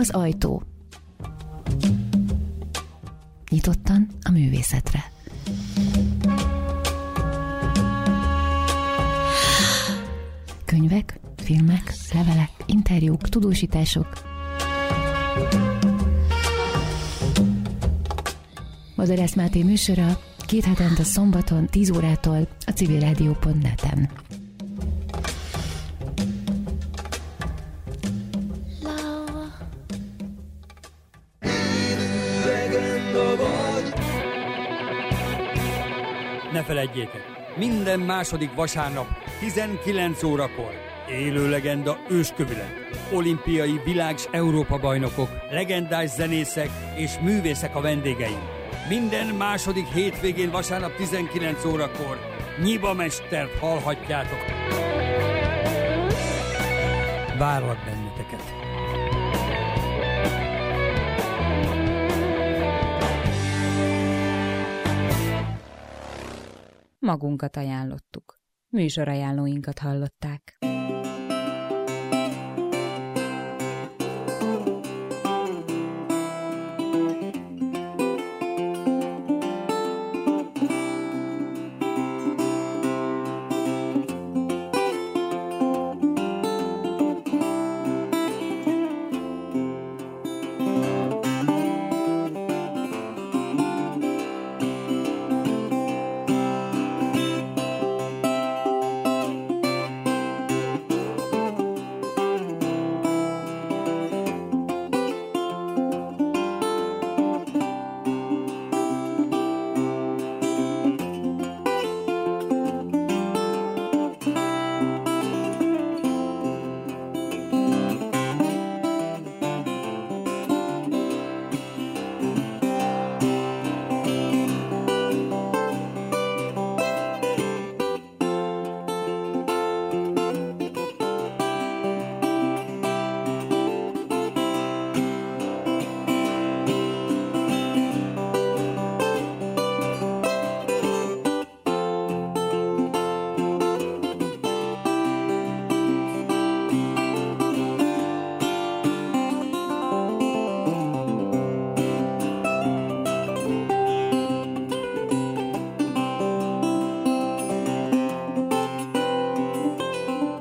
Az ajtó. Nyitottan a művészetre. Könyvek, filmek, levelek, interjúk, tudósítások. Madarász Máté műsora 2 hetente szombaton 10 órától a civilradio.net-en. Ne feledjétek, minden második vasárnap 19 órakor élő legenda őskövület, olimpiai világ- s Európa-bajnokok, legendás zenészek és művészek a vendégeim. Minden második hétvégén vasárnap 19 órakor Nyiba Mestert hallhatjátok. Várlak benneteket! Magunkat ajánlottuk. Műsorajánlóinkat hallották.